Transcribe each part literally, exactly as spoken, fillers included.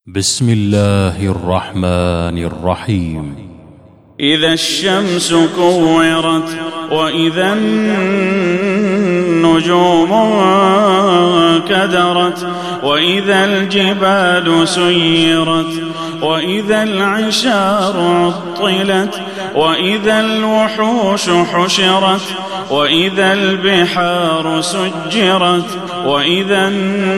بسم الله الرحمن الرحيم. إذا الشمس كورت وإذا النجوم كدرت وإذا الجبال سيرت وإذا العشار عطلت وإذا الوحوش حشرت وإذا البحار سجرت وإذا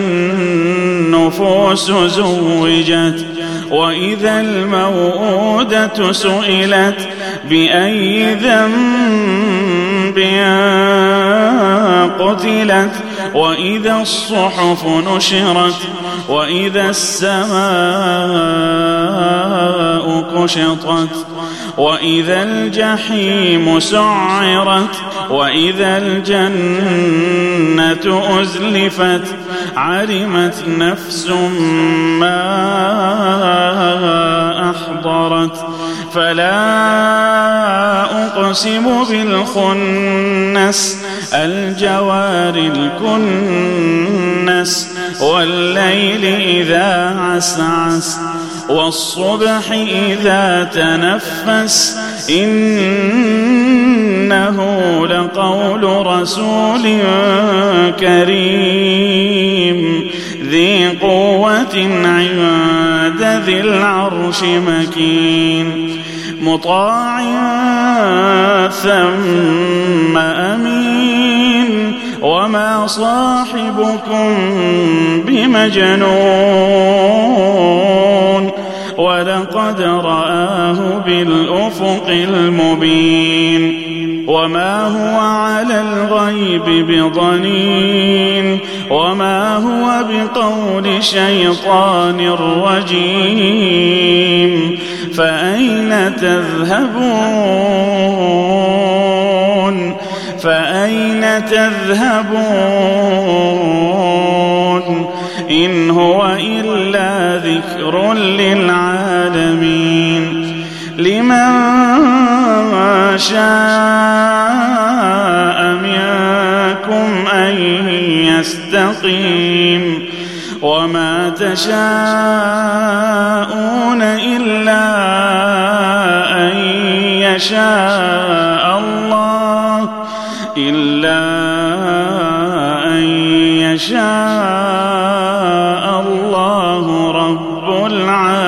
النفوس زوجت وإذا الموءودة سئلت بأي ذنب قتلت وإذا الصحف نشرت وإذا السماء كشطت وإذا الجحيم سعرت وإذا الجنة أزلفت علمت نفس ما أحضرت فلا أقسم بالخنس الجوار الكنس والليل إذا عسعس والصبح إذا تنفس إنه لقول رسول كريم ذي قوة عند ذي العرش مكين مطاع ثم أمين وما صاحبكم بمجنون ولقد رآه بالأفق المبين وما هو على الغيب بضنين وما هو بقول شيطان رجيم فأين تذهبون فأين تذهبون إن هو إلا ذكر للعالمين لمن شاء منكم أن يستقيم وما تشاءون إلا أن يشاء الله إلا أن يشاء الله رب العالمين.